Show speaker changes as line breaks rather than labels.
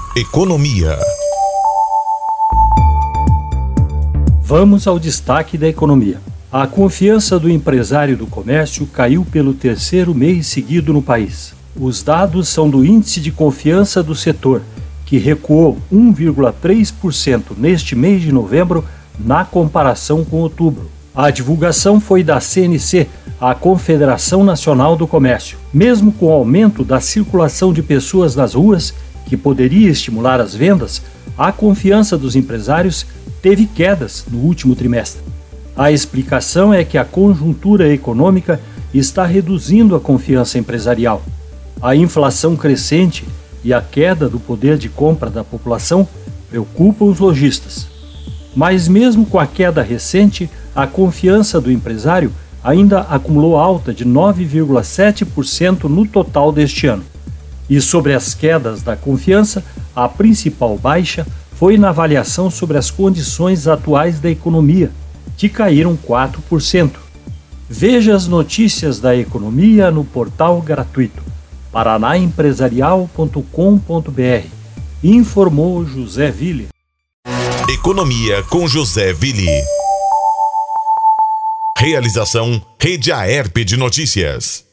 Economia.
Vamos ao destaque da economia. A confiança do empresário do comércio caiu pelo terceiro mês seguido no país. Os dados são do Índice de Confiança do Setor, que recuou 1,3% neste mês de novembro na comparação com outubro. A divulgação foi da CNC, a Confederação Nacional do Comércio. Mesmo com o aumento da circulação de pessoas nas ruas, que poderia estimular as vendas, a confiança dos empresários teve quedas no último trimestre. A explicação é que a conjuntura econômica está reduzindo a confiança empresarial. A inflação crescente e a queda do poder de compra da população preocupam os lojistas. Mas mesmo com a queda recente, a confiança do empresário ainda acumulou alta de 9,7% no total deste ano. E sobre as quedas da confiança, a principal baixa foi na avaliação sobre as condições atuais da economia, que caíram 4%. Veja as notícias da economia no portal gratuito paranaempresarial.com.br. Informou José Ville.
Economia com José Ville. Realização Rede Aerp de Notícias.